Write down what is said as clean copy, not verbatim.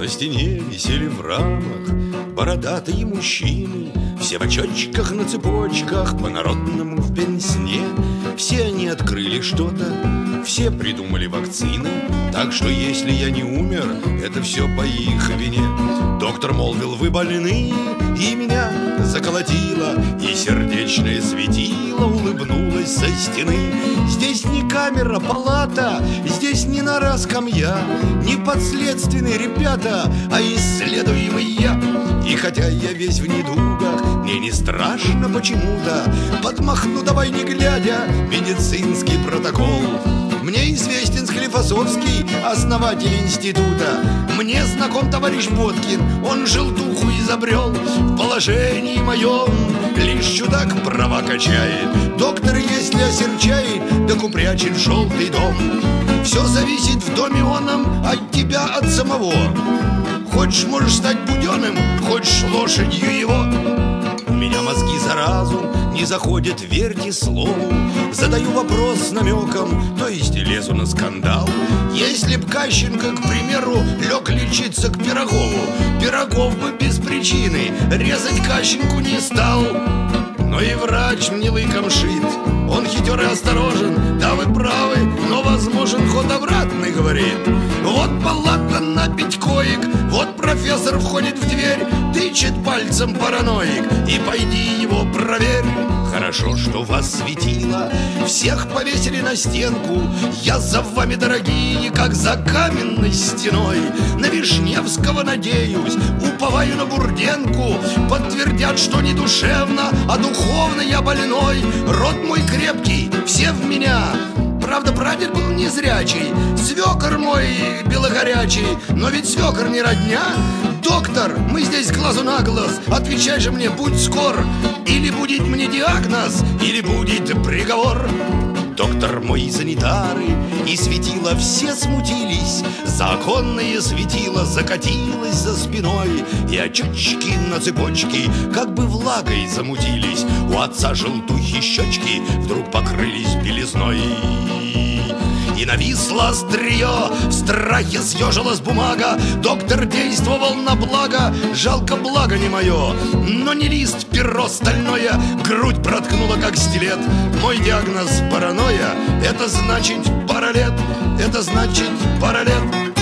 На стене висели в рамах бородатые мужчины, все в очочках на цепочках, по-народному в пенсне. Все они открыли что-то, все придумали вакцины, так что если я не умер, это все по их вине. Доктор молвил: вы больны, и меня заколотило, и сердечное светило улыбнулось со стены. Здесь не камера, палата, здесь не нора, скамья, не подследственные ребята, а исследуемый я. И хотя я весь в недугах, мне не страшно почему-то, подмахну, давай не глядя, медицинский протокол. Мне известен Склифосовский, основатель института. Мне знаком товарищ Боткин, он желтуху изобрел. В положении моем лишь чудак права качает. Доктор, если осерчает, так упрячет в желтый дом. Все зависит в доме оном от тебя, от самого. Хочешь, можешь стать буденным, хочешь лошадью его. У меня мозги за разум не заходят, верьте слову. Задаю вопрос с намеком, то есть лезу на скандал. Если б Кащенко, к примеру, лег лечиться к Пирогову, Пирогов бы без причины резать Кащенку не стал. Но и врач мне лыком шит, он хитер и осторожен. Да, вы правы, но возможен ход обратный, говорит. Вот палата на 5 коек, вот профессор входит в дверь, тычет пальцем параноик, и пойди его проверь. Хорошо, что вас светило, всех повесили на стенку. Я за вами, дорогие, как за каменной стеной. На Вишневского надеюсь, уповаю на Бурденку. Подтвердят, что не душевно, а духовно я больной. Род мой крепкий, все в меня. Правда, прадед был незрячий, свекор мой белогорячий, но ведь свекор не родня. Доктор, мы здесь глазу на глаз, отвечай же мне, будь скор. Или будет мне диагноз, или будет приговор. Доктор мой санитары и светила все смутились. Законное светило закатилось за спиной, и очечки на цепочке как бы влагой замутились. У отца желтухи щечки вдруг покрылись белизной. И нависло острие, в страхе съежилась бумага. Доктор действовал на благо, жалко благо не мое. Но не лист, перо стальное, грудь проткнула как стилет. Мой диагноз паранойя, это значит пара лет, это значит пара лет.